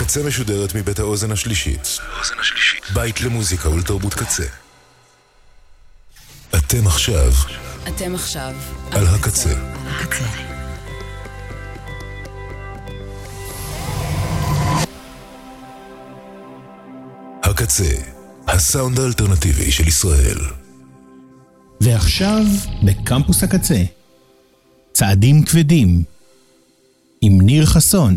הקצה משודרת מבית האוזן השלישית. בית למוזיקה ולתרבות קצה. אתם עכשיו על הקצה. הקצה, הסאונד האלטרנטיבי של ישראל. ועכשיו בקמפוס הקצה, צעדים כבדים, עם ניר חסון.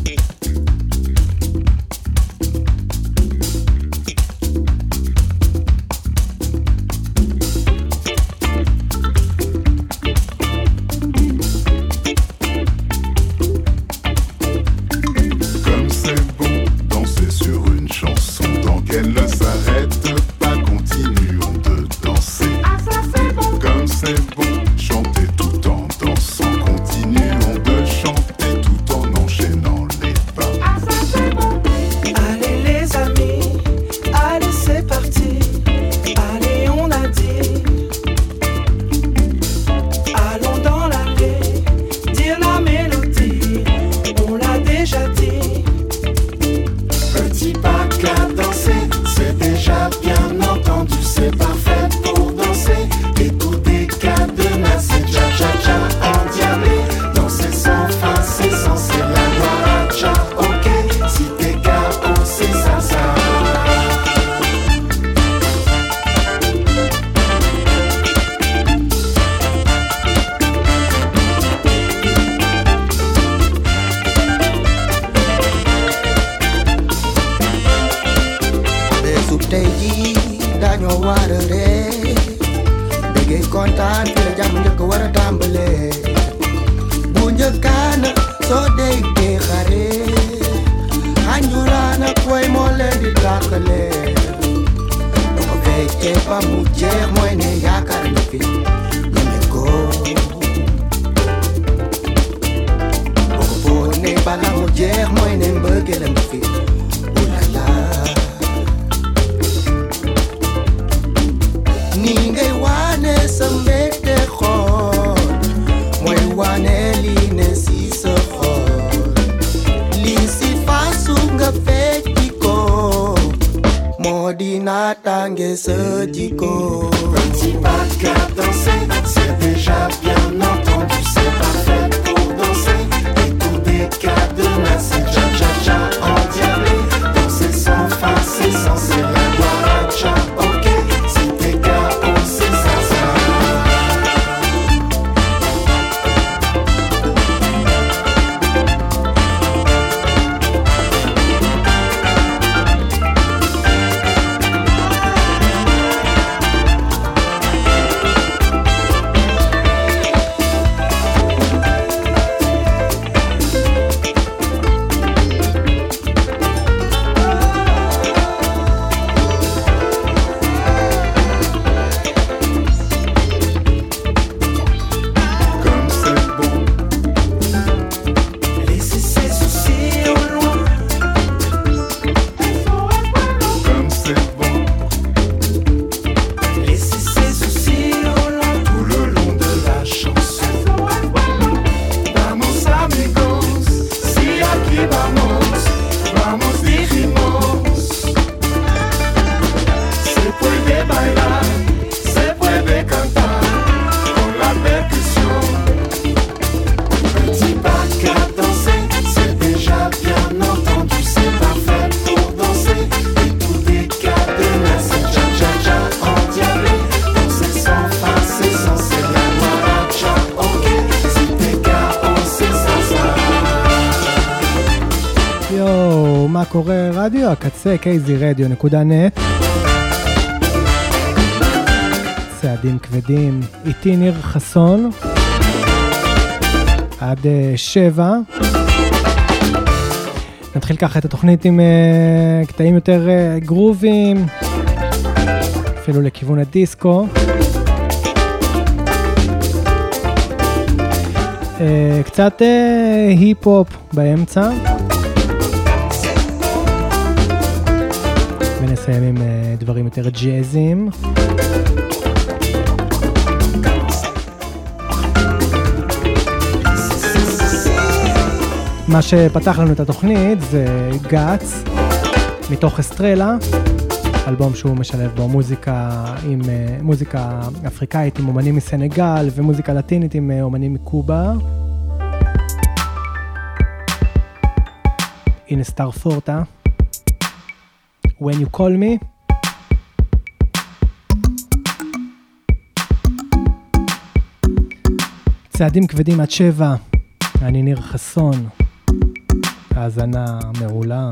קורא רדיו, הקצה, kzradio.net. צעדים כבדים, איתי ניר חסון, עד 7. נתחיל ככה את התוכנית עם קטעים יותר גרובים, אפילו לכיוון הדיסקו. קצת היפ-הופ באמצע. ונסיים עם דברים יותר ג'אזיים. מה שפתח לנו את התוכנית זה גאץ, מתוך אסטרלה, אלבום שהוא משלב בו מוזיקה אפריקאית עם אומנים מסנגל ומוזיקה לטינית עם אומנים מקובה. הנה סטאר פורטה, When You Call Me. צעדים כבדים עד 7, אני ניר חסון, האזנה מעולה.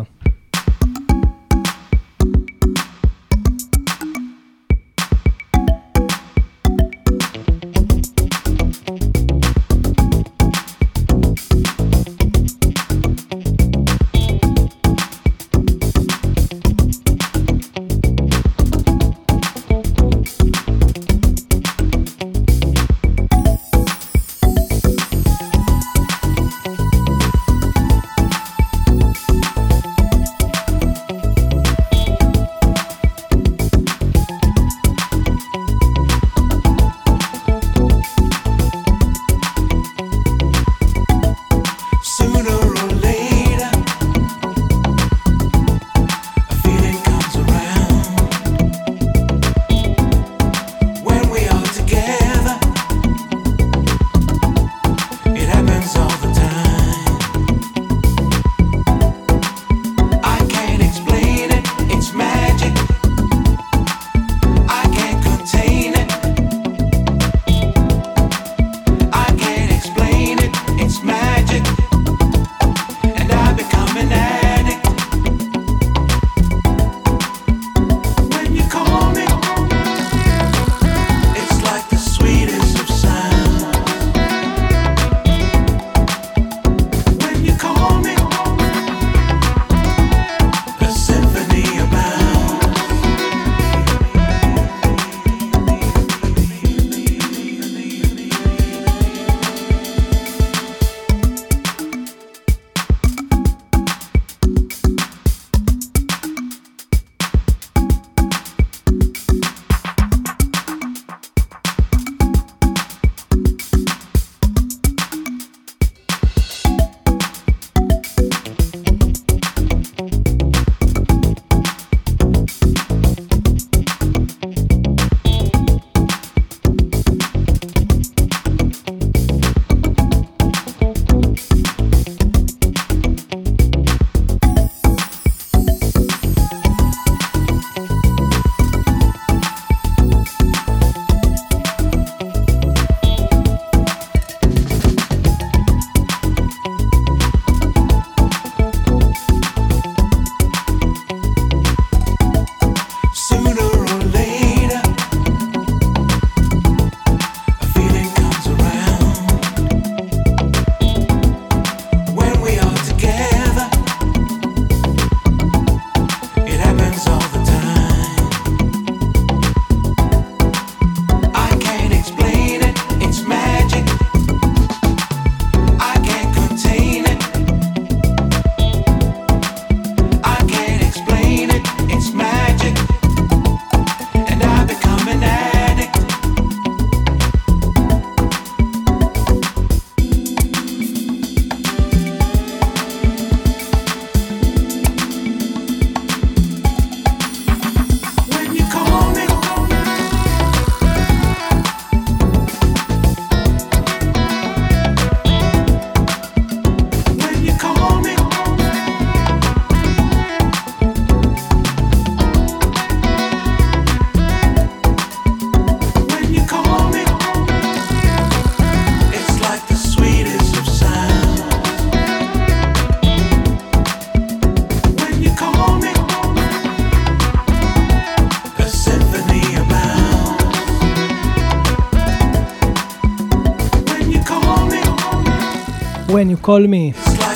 When You Call Me,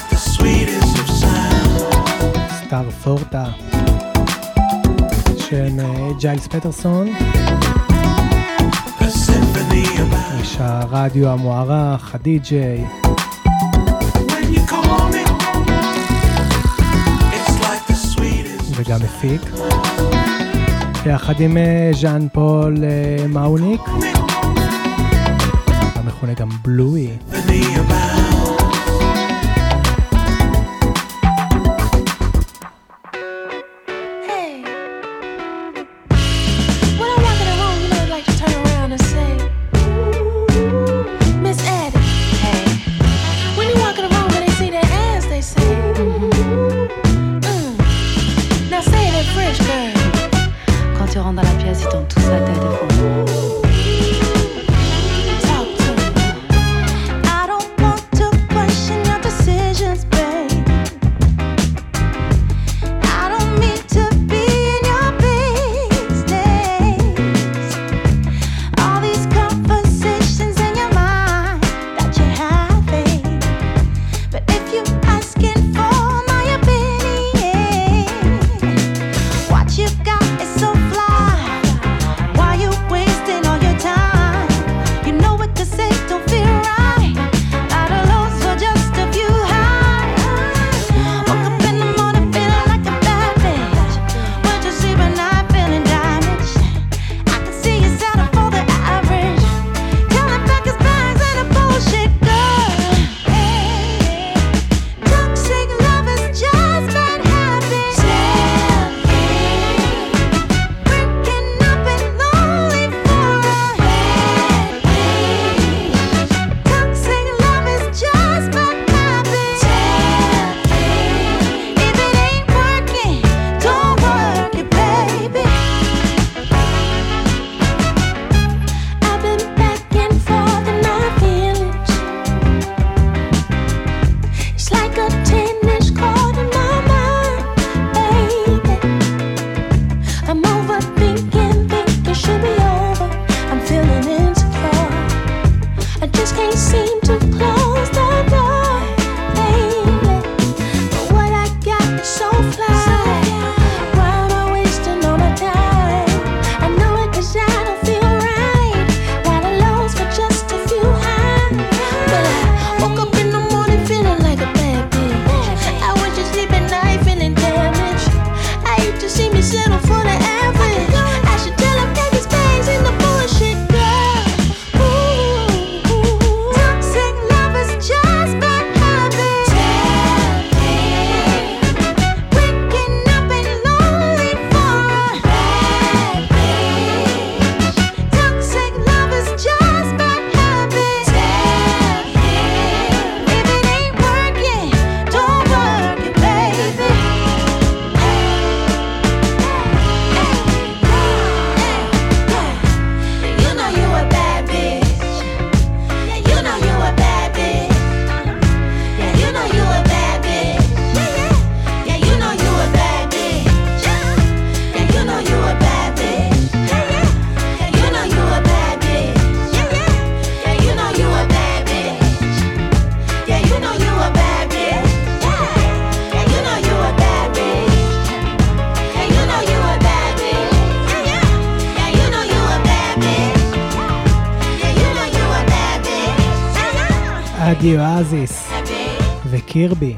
סטאר פורטה של ג'יילס פטרסון, איש הרדיו המוערך, הדי-ג'יי, וגם מפיק, יחד עם ז'אן פול מאוניק, המכונה גם בלואי. riche girl. Quand tu rentres dans la pièce, il tombe tout sa tête et font. אדי אואזיס וקירבי.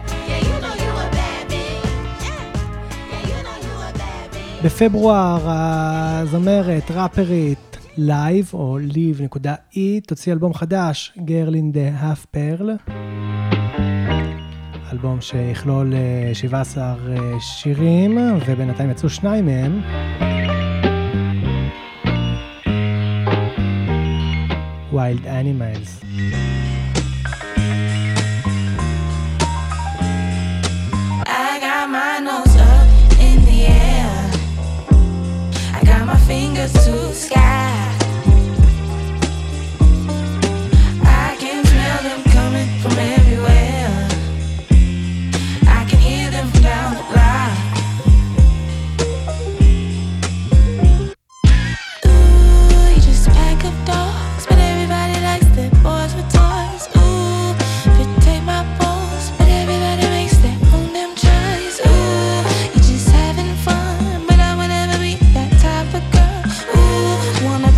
בפברואר הזמרת, ראפרית לייב או live.e תוציא אלבום חדש, Girl in the Half Pearl, אלבום שיכלול 17 שירים ובינתיים יצאו 2 מהם. Wild Animals. Fingers to the sky. I can smell them coming from everywhere. I can hear them from down the block. Ooh, you just a pack of dogs, but everybody likes their boys with toys. Ooh, if you take my balls, but everybody makes their own damn choice. Ooh, you just having fun, but I would never be that type of girl. Wanna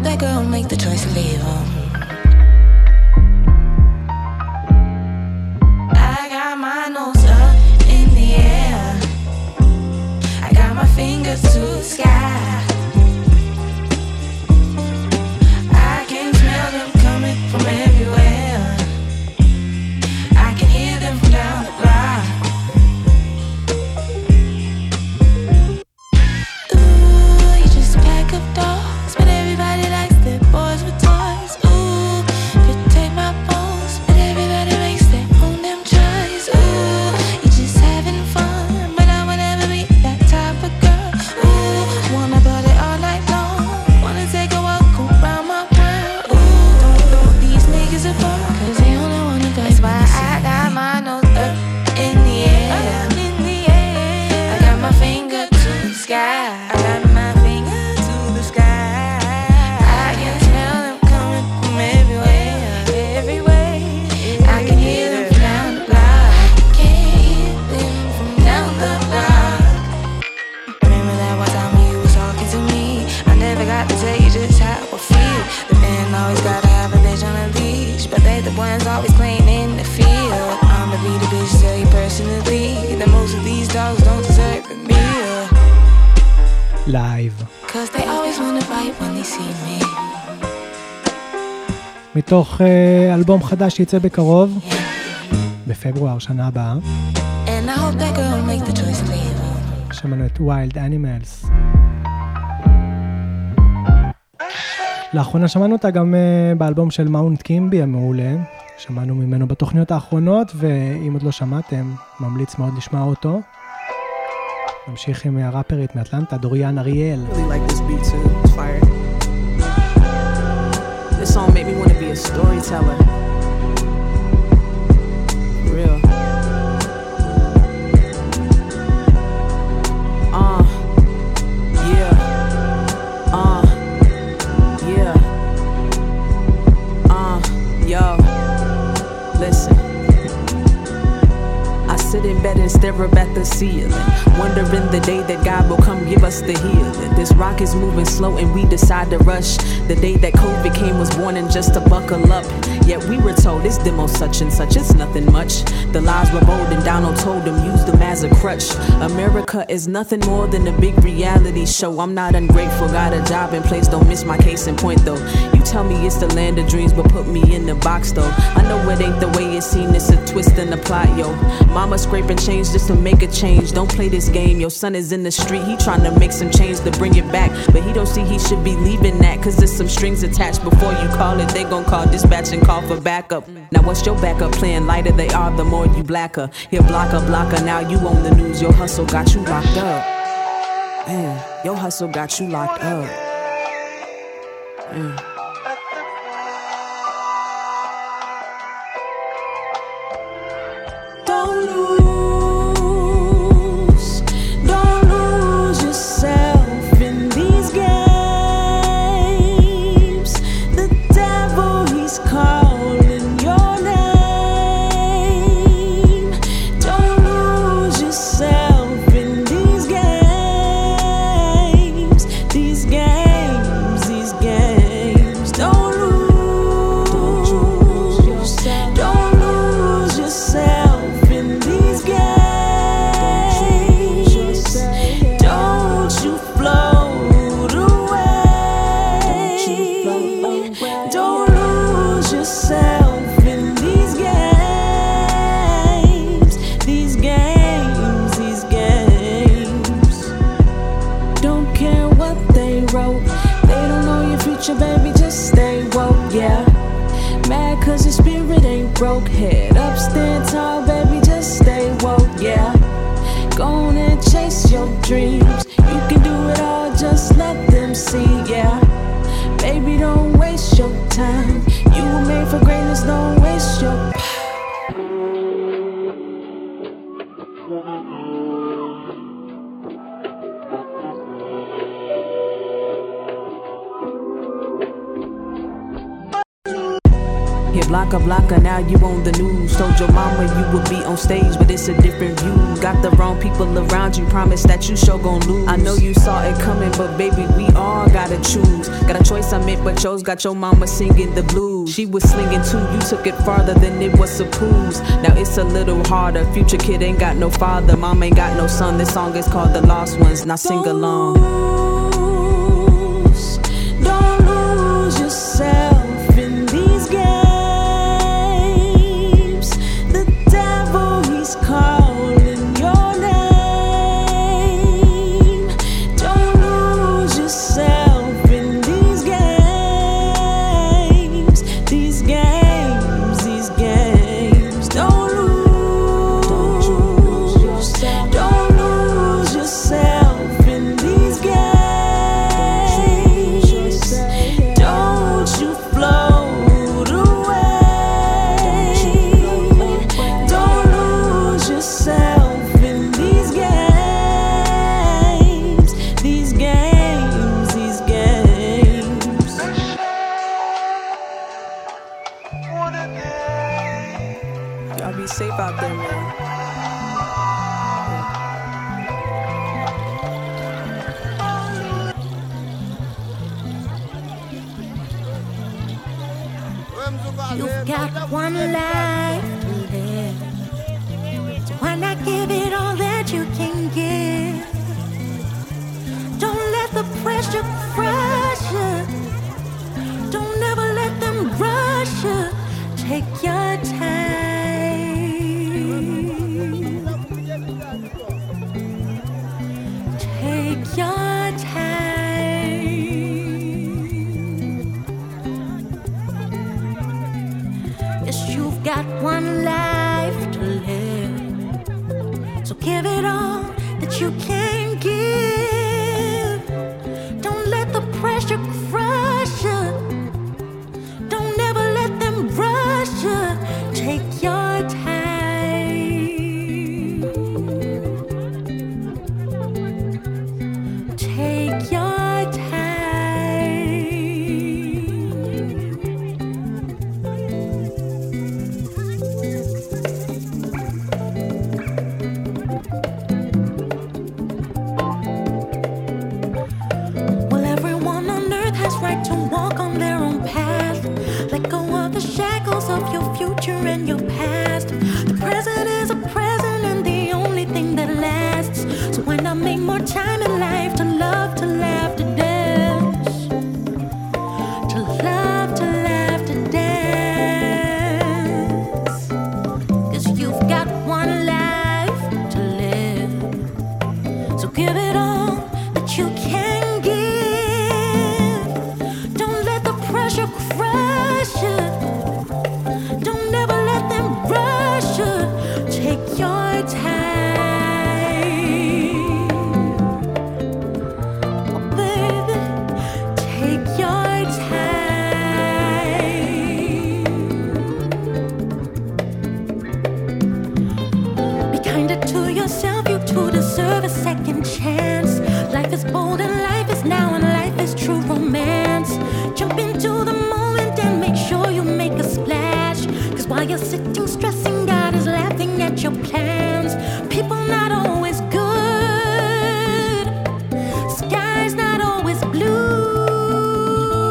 hope that girl make the choice to leave him. I got my nose up in the air, I got my fingers to the sky, I can smell them coming from everywhere, I can hear them from down the block. Ooh, you just pack up dogs, but everybody likes their boys with toys. Ooh, could take my bones, but everybody makes their own damn choice. Ooh, you just having fun, but I would never be that type of girl. Ooh, wanna party all night long, wanna take a walk around my world. Ooh, don't throw these niggas apart, cause they only wanna go. That's why I got my nose up in the air, I got my finger to the sky, I got my finger to the sky, I can smell them coming from everywhere, everywhere, I can hear them from down the block, can hear them from down the block. Remember that one time you was talking to me, I never got to tell you just how I feel. The man always gotta have a bitch on a leash, but they the ones always playing in the field. I'ma be the bitch to tell you personally that most of these dogs don't deserve a meal, לייב. cause they always wanna fight when they see me. מתוך אלבום חדש שיצא בקרוב, בפברואר שנה הבאה. And I hope that girl make the choice to leave him. שמענו את Wild Animals. לאחרונה שמענו אותה גם באלבום של מאונט קימבי המעולה. שמענו ממנו בתוכניות האחרונות, ואם עוד לא שמעתם, ממליץ מאוד לשמוע אותו. נמשיך עם הראפרית מאטלנטה, דוריאן אריאל. I really like this beat too. It's fire. This song made me want to be a storyteller. Real. Yeah. Yeah. Yo. Listen. I sit in bed and stare up at the ceiling, wondering the day that God will come give us the healing. This rock is moving slow and we decide to rush. The day that COVID came was warning just to buckle up. Yet we were told it's demo such and such, it's nothing much. The lies were bold and Donald told them use them as a crutch. America is nothing more than a big reality show. I'm not ungrateful, got a job in place, don't miss my case in point though. You tell me it's the land of dreams, but put me in the box though. I know it ain't the way it seems, it's a twist in the plot, yo. Mama scraping change just to make a change. Don't play this game, your son is in the street, he trying to make some change to bring it back, but he don't see he should be leaving that, cause there's some strings attached. Before you call it, they gon' call dispatch and call for backup. Now what's your backup plan? Lighter they are, the more you blacker. Here blocker, now you on the news, your hustle got you locked up. Man, your hustle got you locked up. Don't lose yourself in these games. The devil, he's calling your name. Don't lose yourself in these games. These games, these games. Don't lose yourself. Don't lose yourself. Baby, just stay woke, yeah. Mad cause your spirit ain't broke. Head up, stand tall, baby, just stay woke, yeah. Go on and chase your dreams. You can do it all, just let them see, yeah. Baby, don't waste your time. You were made for greatness, don't waste your Blocker, blocker, now you on the news. Told your mama you would be on stage, but it's a different view. Got the wrong people around you, promise that you sure gon' lose. I know you saw it coming, but baby, we all gotta choose. Got a choice I meant, but chose. Got your mama singing the blues. She was slinging too, you took it farther than it was supposed. Now it's a little harder. Future kid ain't got no father, mom ain't got no son. This song is called The Lost Ones. Now sing along. Don't lose yourself in these games. The devil, he's calling your name. Don't lose yourself in these games. These games, these games. Don't lose yourself. Don't lose yourself in these games. Y'all be safe out there, man. You've got one life to live, so why not give it all that you can give? Don't let the pressure crush you. Don't ever let them rush you. Take your time. Take your time. Yes, you've got one life to live, so give it all that you can give. Don't let the pressure crush you. Don't ever let them rush you. Take your time. Take your time. Well, everyone on earth has right to walk on their own path. Let go of the shackles of your future and your past. The present is a present and the only thing that lasts. So why not make more time in life to love, to laugh, to dance? To love, to laugh, to dance. 'Cause you've got one life to live, so give it all that you can give. Don't let the pressure crush you. Don't ever let them rush you. Take your time. Oh, baby, take your time. Be kinder to yourself, you too deserve a second chance. Life is bold and life is now and life is true romance. Jump into the moment and make sure you make a splash. 'Cause while you're sitting stressing, God is laughing at your plans. People not always good, sky's not always blue.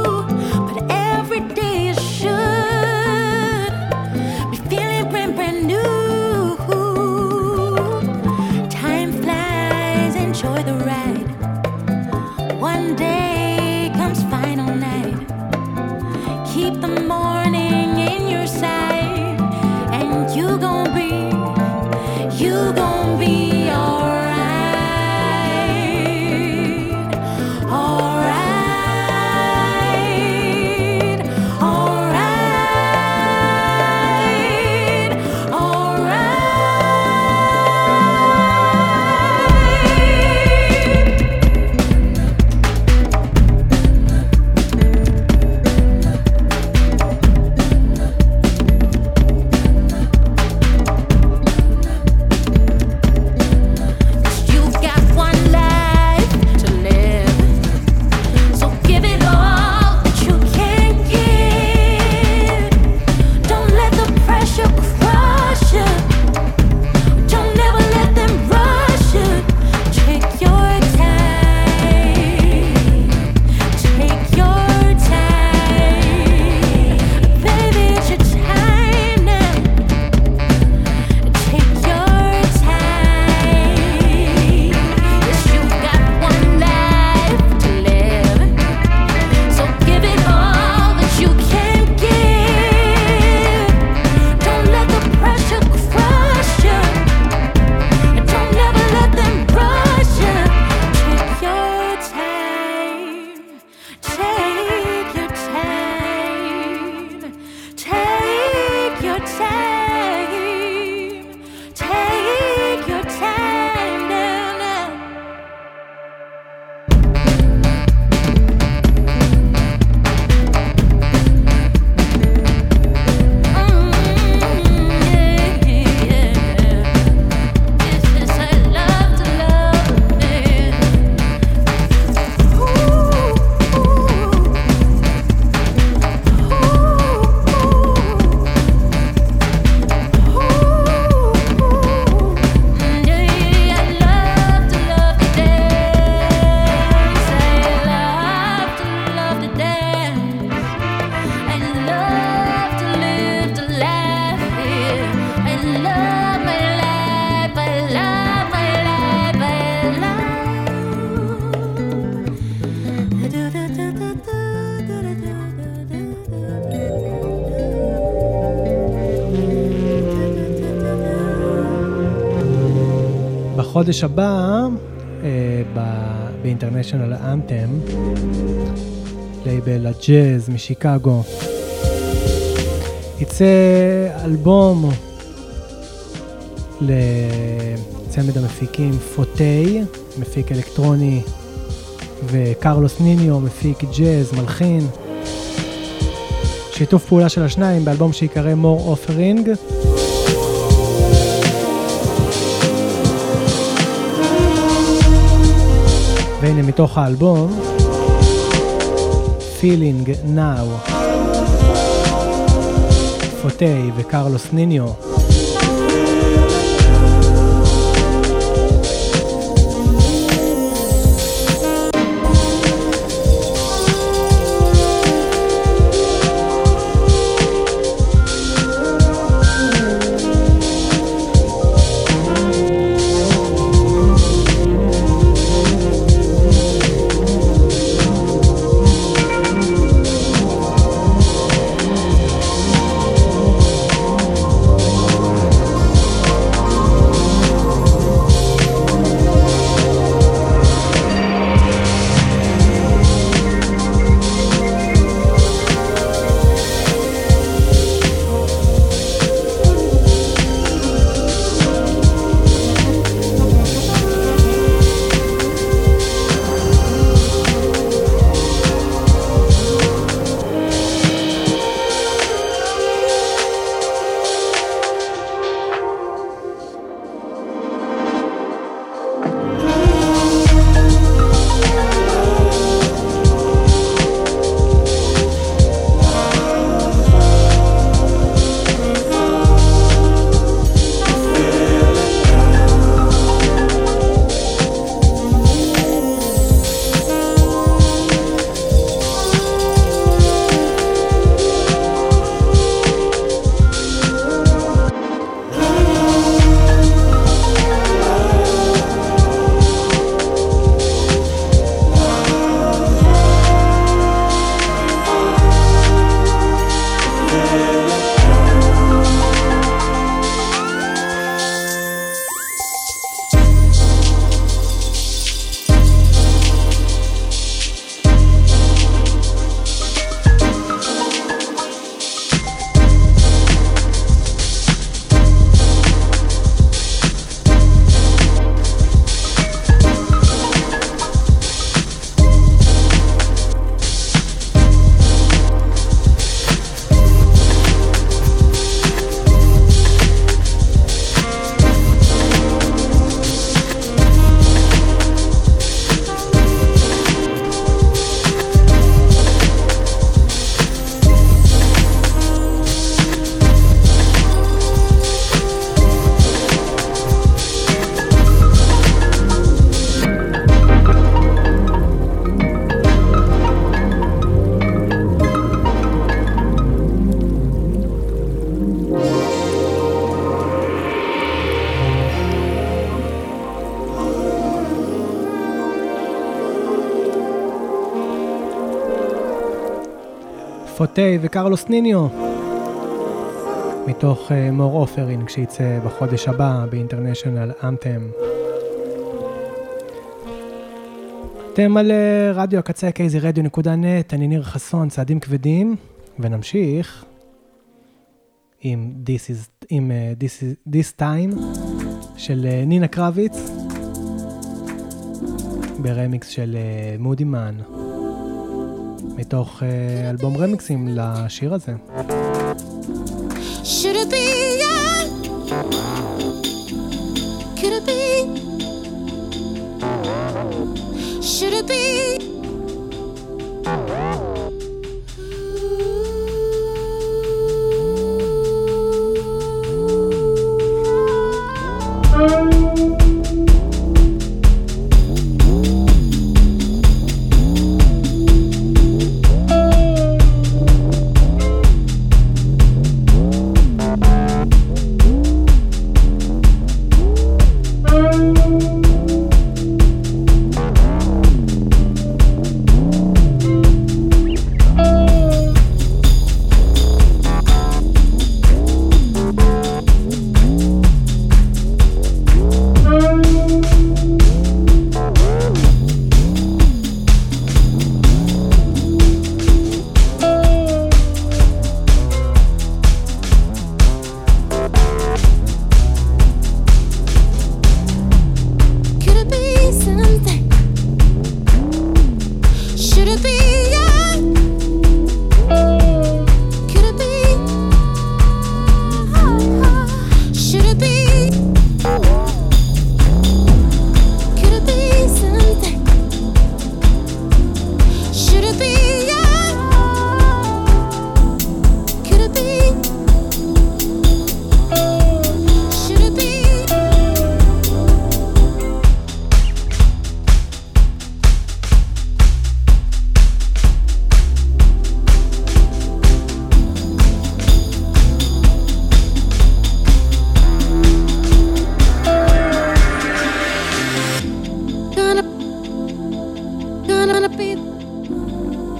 בחודש הבא, באינטרנשיונל אנתם, לייבל הג'אז משיקגו, יצא אלבום לצמד המפיקים פוטי, מפיק אלקטרוני, וקרלוס ניניו, מפיק ג'אז, מלחין. שיתוף פעולה של השניים באלבום שיקרא More Offering. והנה מתוך האלבום Feeling Now, פוטי וקרלוס ניניו. פוטי וקרלוס ניניו מתוך More Offering שיצא בחודש הבא באינטרנשיונל אנתם. אתם על רדיו הקצה kzradio.net, אני ניר חסון, צעדים כבדים, ונמשיך עם This Time של נינה קרביץ ברמיקס של מודי מן, מתוך אלבום רמיקסים לשיר הזה. Should it be young? Could it be? Should it be?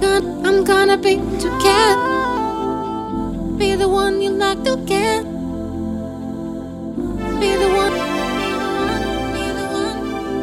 I'm gonna be together. Be the one you like to get. Be the one. Be the one.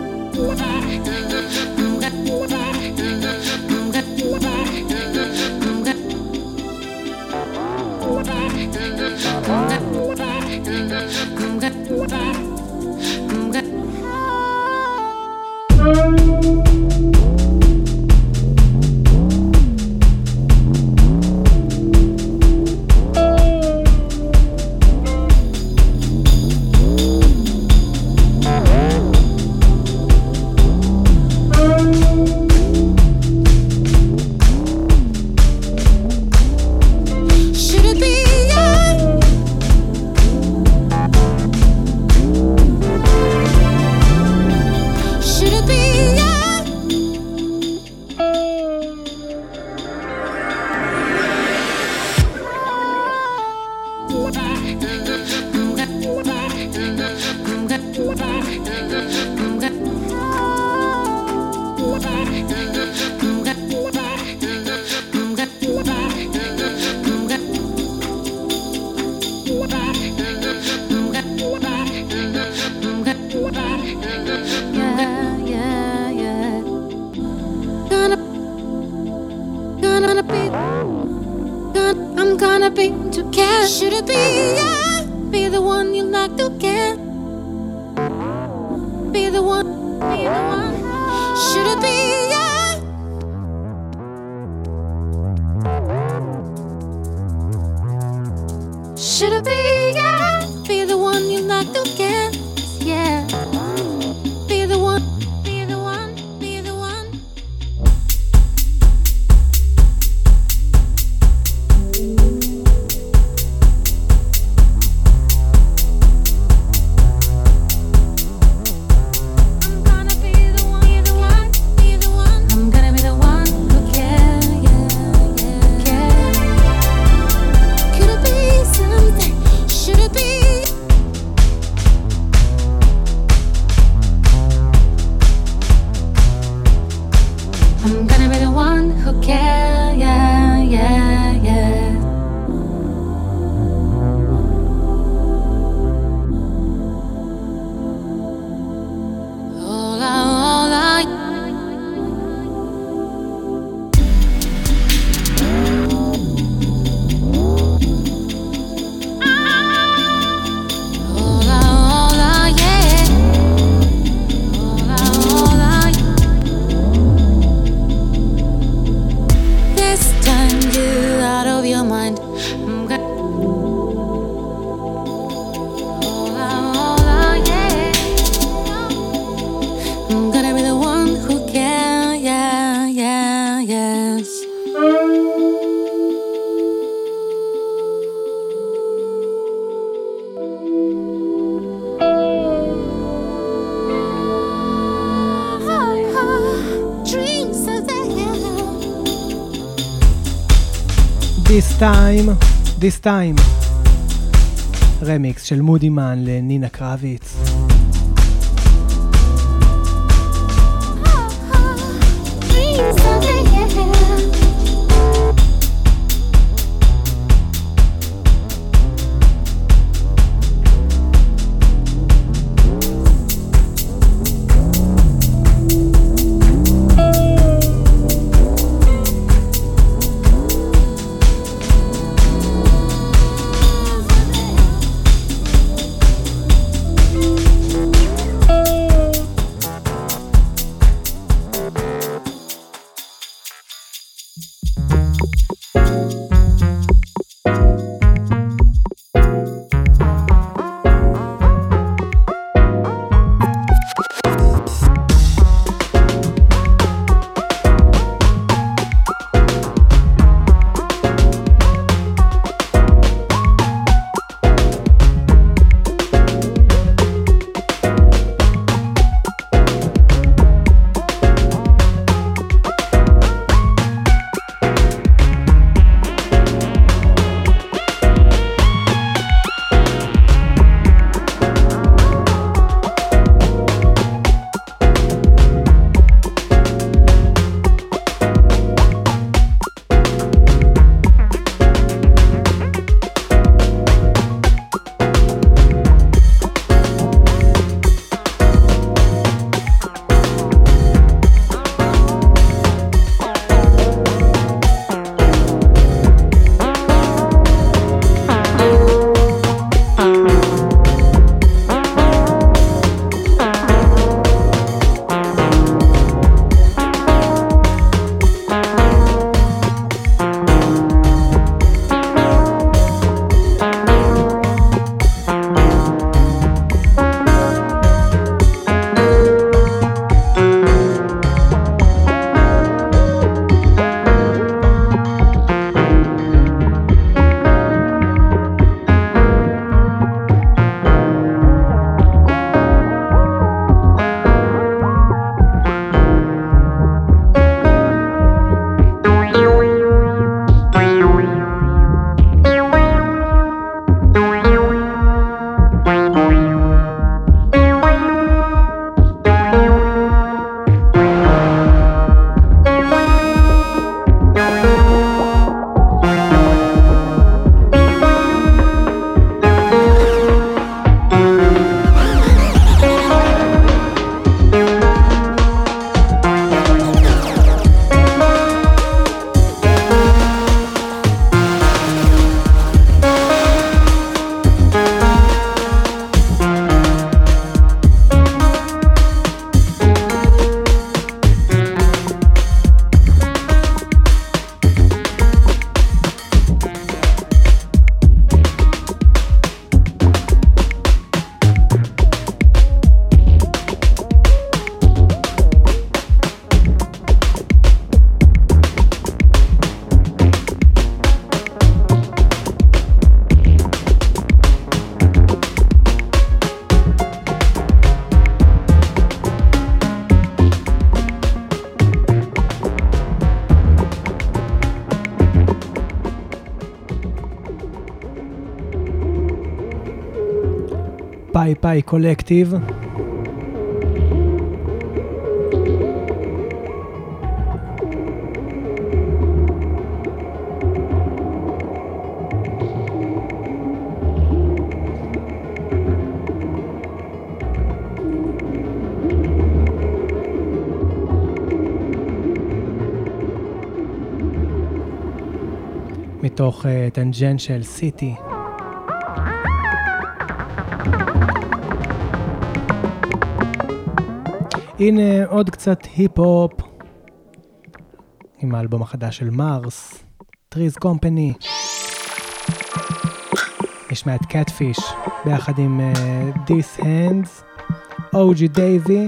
I'm gonna be together. Should it be yeah? Be the one you like to get. Be the one. Be the one. Should it be yeah? Should it be yeah? Be the one you like to get. Yeah. Be the one. Be the one. Be the one. This time רמיקס של מודי מן לנינה קרביץ. פאי פאי קולקטיב. מתוך טנג'נשל סיטי. הנה עוד קצת היפ-הופ עם האלבום החדש של מרס, טריז קומפני. נשמע את קאטפיש ביחד עם This Hands, אוג'י דייבי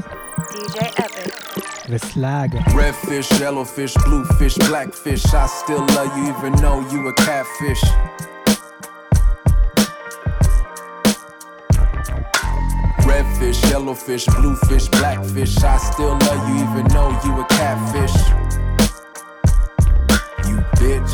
וסלאג. Red fish, yellow fish, blue fish, black fish. I still love you even though you a catfish. Red fish, yellow fish, blue fish, black fish. I still love you even though you a catfish. You bitch.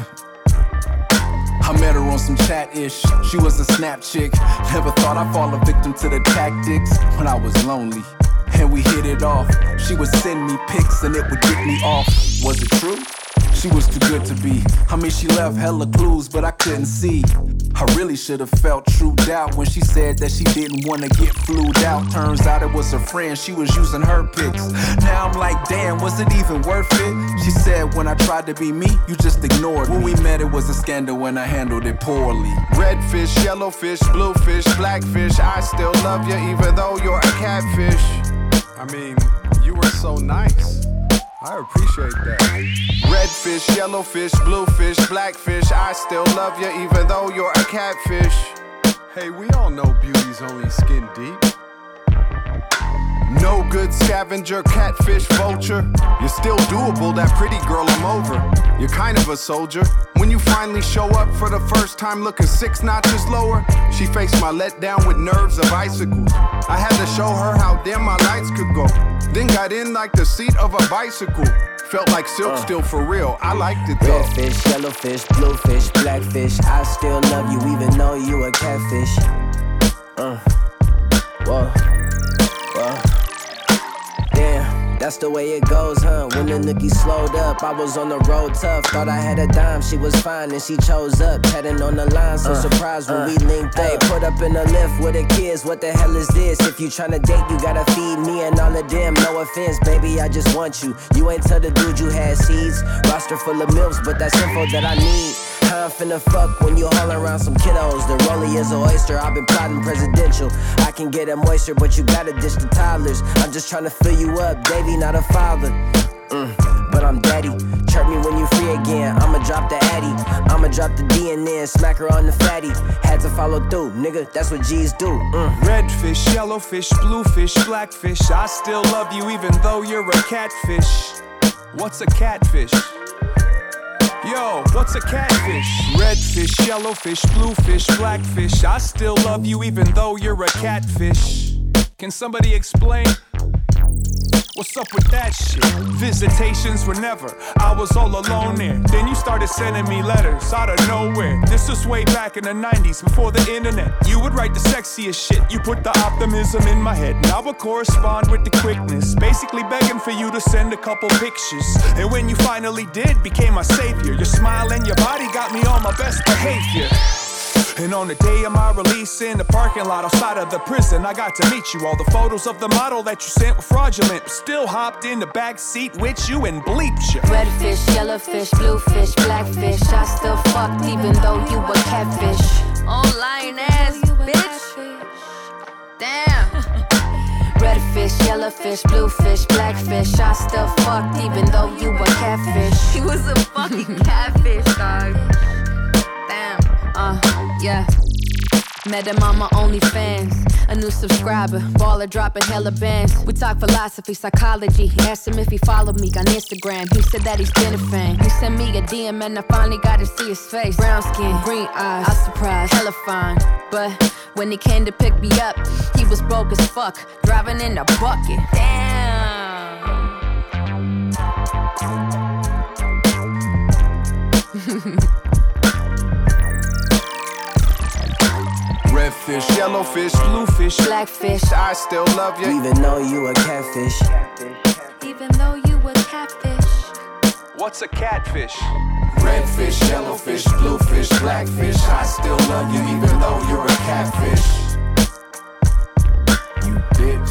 I met her on some chat-ish. She was a snap chick. Never thought I'd fall a victim to the tactics when I was lonely. And we hit it off. She would send me pics and it would get me off. Was it true? She was too good to be. I mean, she left hella clues, but I couldn't see. I really should have felt true doubt when she said that she didn't want to get flued out. Turns out it was her friend, she was using her pics. Now I'm like, damn, was it even worth it? She said when I tried to be me, you just ignored me. When we met, it was a scandal when I handled it poorly. Red fish, yellow fish, blue fish, black fish. I still love you even though you're a catfish. I mean, you were so nice. I appreciate that. Red fish, yellow fish, blue fish, black fish. I still love you even though you're a catfish. Hey, we all know beauty's only skin deep. No good scavenger, catfish, vulture. You're still doable, that pretty girl I'm over. You're kind of a soldier. When you finally show up for the first time looking 6 notches lower, she faced my letdown with nerves of icicles. I had to show her how dim my lights could go. Then got in like the seat of a bicycle. Felt like silk still for real, I liked it though. Red fish, yellow fish, blue fish, black fish. I still love you even though you a catfish. Whoa. Damn, that's the way it goes, huh? When the nookie slowed up, I was on the road tough. Thought I had a dime, she was fine and she chose up. Chatting on the line, so surprised when we linked up. Put up in the lift with the kids, what the hell is this? If you tryna date, you gotta feed me and all of them. No offense, baby, I just want you. You ain't tell the dude you had seeds. Roster full of milfs, but that's info that I need. How I'm finna fuck when you haulin' around some kiddos. The rollie is an oyster, I've been plotting presidential. I can get it moisture, but you gotta dish the toddlers. I'm just tryna fill you up, Davey, not a father. But I'm daddy. Chirp me when you free again, I'ma drop the addy. I'ma drop the D and then smack her on the fatty. Had to follow through, nigga, that's what G's do. Red fish, yellow fish, blue fish, black fish. I still love you even though you're a catfish. What's a catfish? Yo, what's a catfish? Red fish, yellow fish, blue fish, black fish. I still love you even though you're a catfish. Can somebody explain? What's up with that shit? Visitations were never, I was all alone there. Then you started sending me letters out of nowhere. This was way back in the 90s, before the internet. You would write the sexiest shit, you put the optimism in my head. And I would correspond with the quickness, basically begging for you to send a couple pictures. And when you finally did, became my savior. Your smile and your body got me on my best behavior. And on the day of my release in the parking lot outside of the prison, I got to meet you. All the photos of the model that you sent were fraudulent, but still hopped in the back seat with you and bleeped you. Red fish, yellow fish, blue fish, black fish. I still fucked even though you were catfish. Oh, lying ass bitch. Damn. Red fish, yellow fish, blue fish, black fish. I still fucked even though you were catfish. He was a fucking catfish, dog. Damn. Yeah. Met him on my OnlyFans. A new subscriber, baller dropping hella bands. We talk philosophy, psychology. Asked him if he followed me on Instagram. He said that he's been a fan. He sent me a DM and I finally got to see his face. Brown skin, green eyes, I was surprised, hella fine. But when he came to pick me up, he was broke as fuck, driving in a bucket. Damn. Red fish, yellowfish, bluefish, blackfish. I still love you. Even though you a catfish. Even though you a catfish. What's a catfish? Redfish, yellowfish, bluefish, blackfish, I still love you even though you're a catfish. You bitch.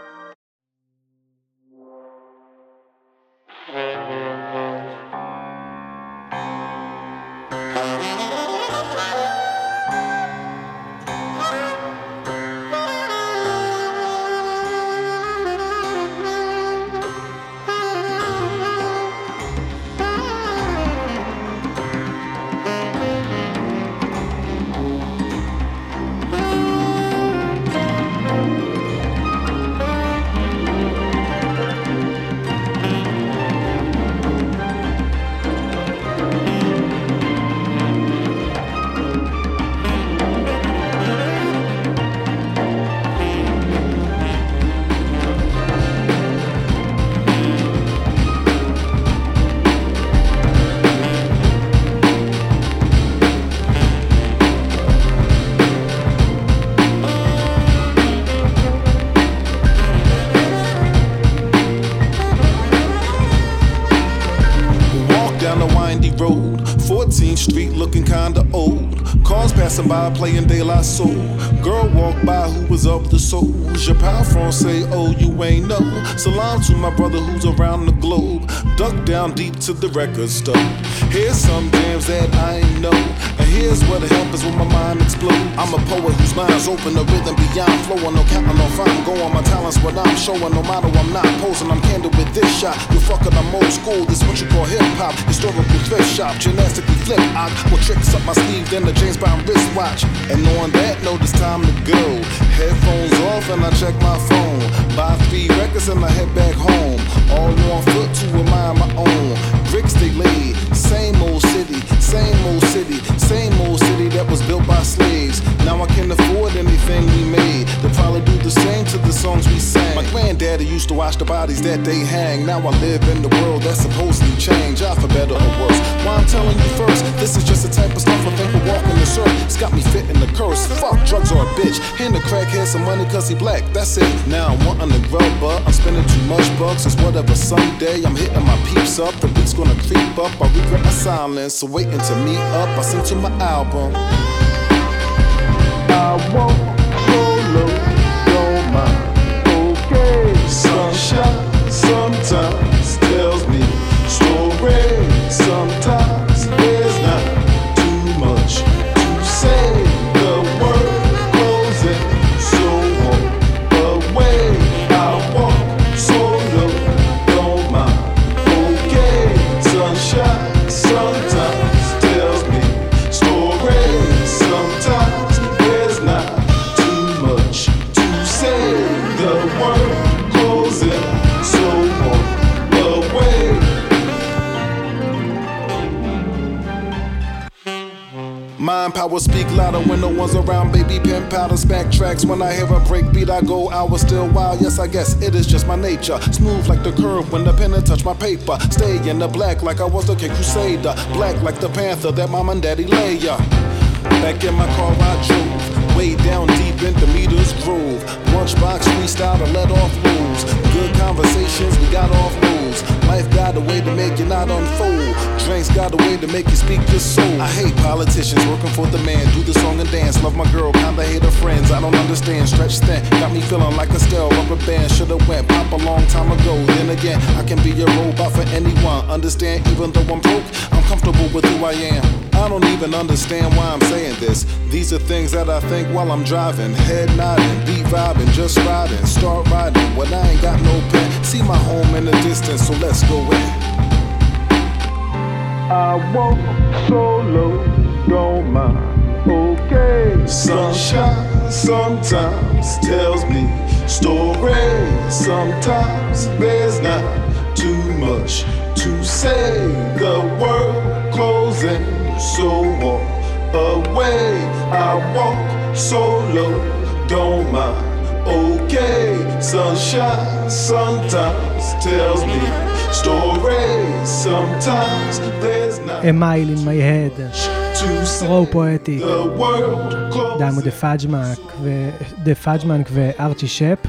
Street looking kinda old. Cars passing by playing De La Soul. Girl walked by who was of the soul. Je parle français, oh you ain't know. Salam to my brother who's around the globe. Duck down deep to the record store. Here's some jams that I ain't know. And here's where the help is when my mind explodes. I'm a poet whose mind's open to rhythm beyond flowing. No counting on fine, going my talents what I'm showing. No matter I'm not posing, I'm candid with this shot. You fuckin', I'm old school, this what you call hip hop. Historical thrift shop, gymnastically flip. I will tricks up my sleeve, then the James Brown wristwatch. And on that note, it's time to go. Headphones off and I check my phone. Buy 3 records and I head back home. All on foot to admire my own. Bricks they laid, same old city, same old city, same old city that was built by slaves. Now I can afford anything we made. They'll probably do the same to the songs we sang. My granddaddy used to watch the bodies that they hang. Now I live in the world that's supposed to change. I for better or worse. Why I'm telling you first, this is just the type of stuff I think we're walking the surf. It's got me fitting the curse. Fuck drugs or a bitch. Hand the crackhead some money cause he black. That's it. Now I'm wanting to grub, but I'm spending too much bucks. It's whatever Sunday. I'm hitting my peeps up. The beat's gonna creep up. I regret my silence. So waiting to meet up. I sing to my album. I won't go low, don't mind. Okay, sunshine sometimes tells me stories. Sometimes there's not too much to say. The word goes in, so walk away. I walk solo, don't mind. Okay, sunshine sometimes tells me stories. Sometimes there's not too much to say. The word goes in, so walk away. Mind power speak louder when no one's around. Baby pen powder smack tracks. When I hear a break beat I go hours still wild. Yes I guess it is just my nature. Smooth like the curve when the pen touch my paper. Stay in the black like I was the King Crusader. Black like the panther that mom and daddy lay ya. Back in my car I drove. Way down deep in Demeter's Grove. Lunchbox freestyle to let off loads. Good conversations, we got off loads. Life got a way to make you not unfold. Drinks got a way to make you speak your soul. I hate politicians working for the man. Do the song and dance. Love my girl, kinda hate her friends. I don't understand. Stretch thin. Got me feeling like a stale rubber band. Should've went pop a long time ago. Then again, I can be a robot for anyone. Understand, even though I'm broke, I'm comfortable with who I am. I don't even understand why I'm saying this. These are things that I think while I'm driving. Head nodding, beat vibing, just riding. Start riding when I ain't got no pen. See my home in the distance, so let's go in. I walk solo, don't mind. Okay, sunshine sometimes tells me stories. Sometimes there's not too much to say. The world closing, so walk away. I walk solo, don't mind. Okay, sunshine sometimes tells me stories. Sometimes there's not A Mile in My Head. רואו פואטי. The world closes. דיימו דה פאג'מנק וארצ'י שפ.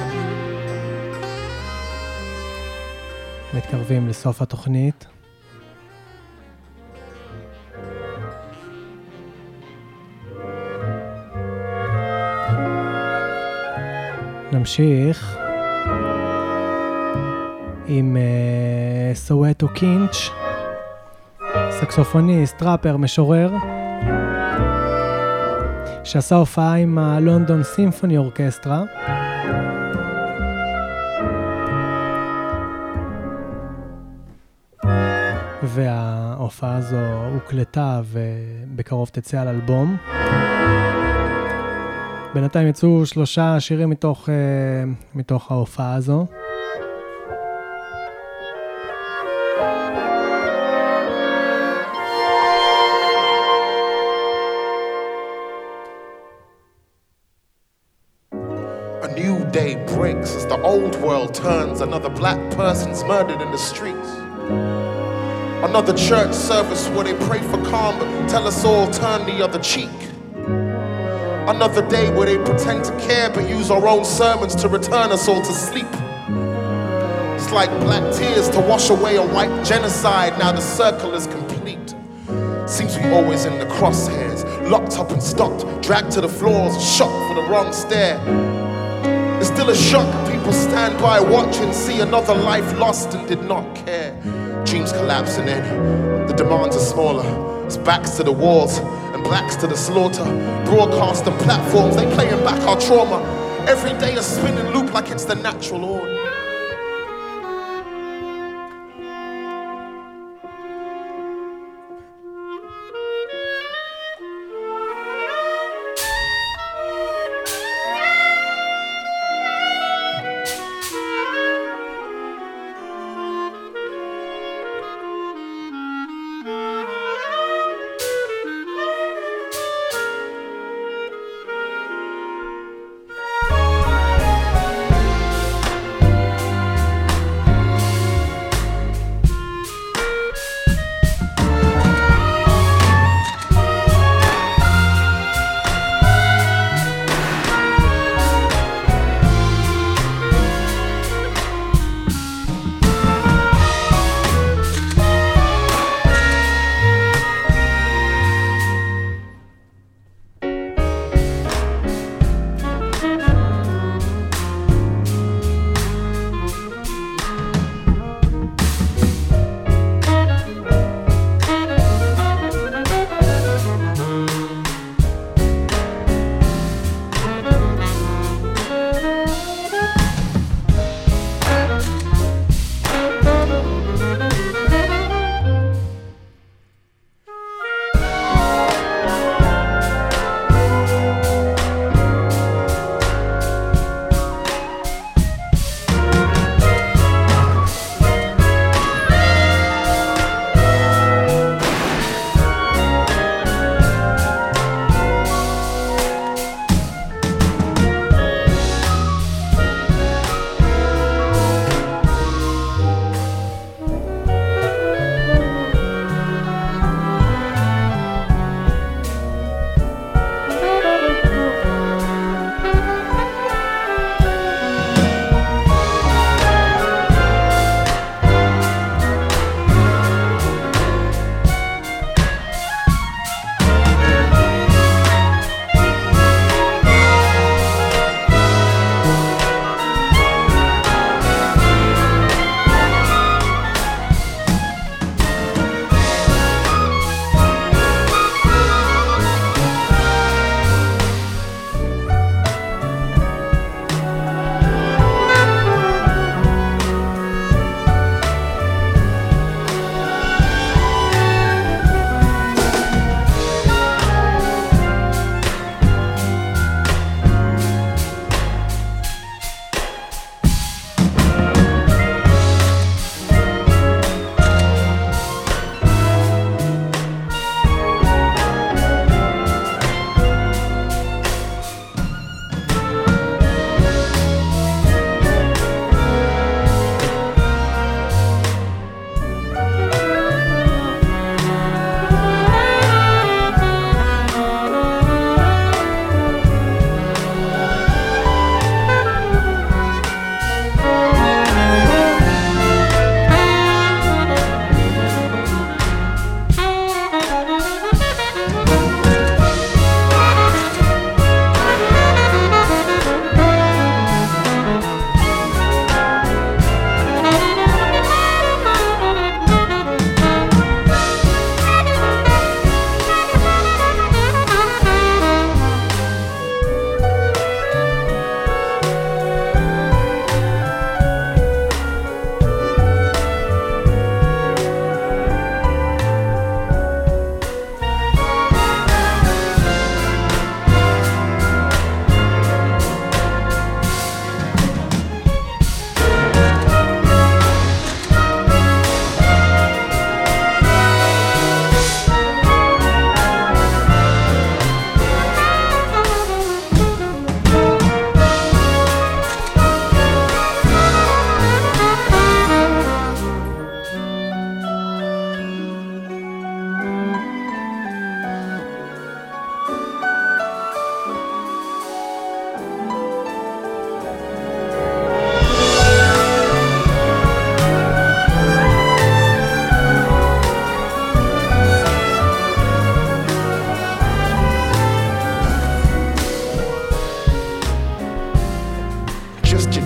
מתקרבים לסוף התוכנית. נמשיך עם סואטו קינץ', סקסופוניסט, ראפר, משורר, שעשה הופעה עם הלונדון סימפוני אורקסטרה. וההופעה הזו הוקלטה ובקרוב תצא על אלבום. בינתיים יצאו 3 שירים מתוך ההופעה הזו. A new day breaks as the old world turns. Another black person's murdered in the streets. Another church service where they pray for calm but tell us all turn the other cheek. Another day where they pretend to care but use our own sermons to return us all to sleep. It's like black tears to wash away a white genocide. Now the circle is complete. Seems we always in the crosshairs, locked up and stopped, dragged to the floors, shot for the wrong stare. It's still a shock. People stand by, watch and see another life lost and did not care. Dreams collapsing in, the demands are smaller. It's backs to the walls and blacks to the slaughter. Broadcast and platforms, they playing back our trauma. Every day a spinning loop like it's the natural order.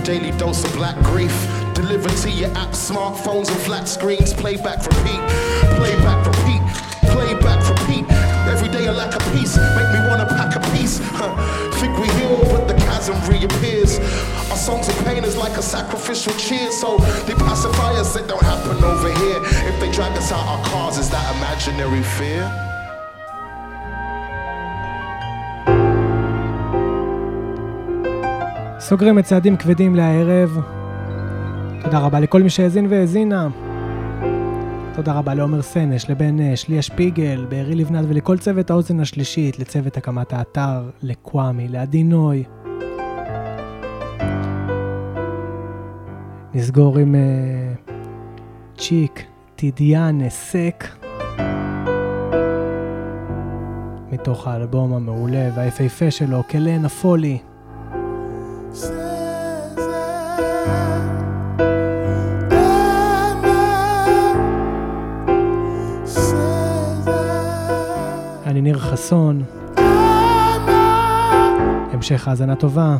daily dose of black grief. Delivered to your apps, smartphones and flat screens. Playback, repeat, playback, repeat, playback, repeat. Every day I lack a piece, make me wanna pack a piece. Think we heal, but the chasm reappears. Our songs of pain is like a sacrificial cheer. So they pacify us, it don't happen over here. If they drag us out our cars, is that imaginary fear? סוגרים את צעדים כבדים לערב. תודה רבה לכל מי שהאזין והאזינה. תודה רבה לעומר סנש, לבן אש, ליה שפיגל, בארי לבנת ולכל צוות האוזן השלישית, לצוות הקמת האתר, לקוואמי, לעדי נוי. נסגור עם צ'יק, טידיאנה, סק. מתוך האלבום המעולה והיפהפה שלו, קלן הפולי. אני ניר חסון. המשך האזנה טובה.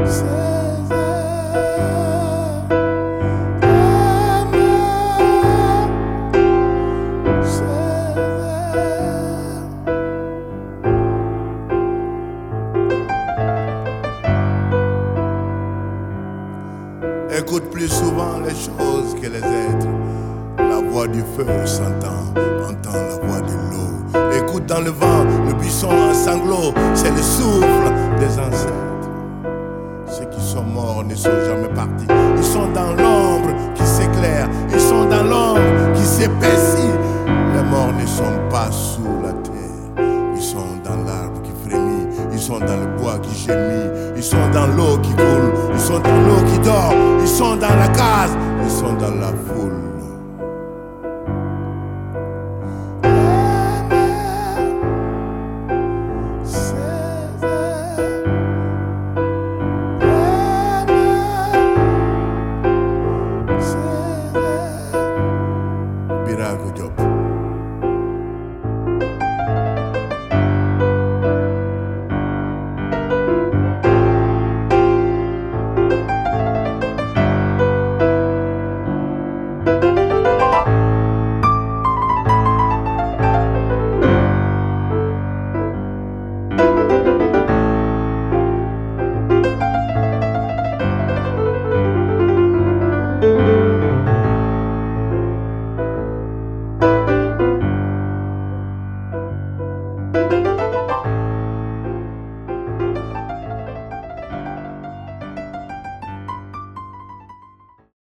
Écoute plus souvent les choses que les êtres. La voix du feu s'entend, entend la voix de l'eau. Écoute dans le vent, le buisson en sanglots, c'est le souffle des ancêtres. Ceux qui sont morts ne sont jamais partis. Ils sont dans l'ombre qui s'éclaire, ils sont dans l'ombre qui s'épaissit. Les morts ne sont pas sous la terre, ils sont dans l'arbre qui frémit, ils sont dans le bois qui gémit, ils sont dans l'eau qui coule, ils sont dans l'eau qui dort, ils sont dans la case, ils sont dans la foule.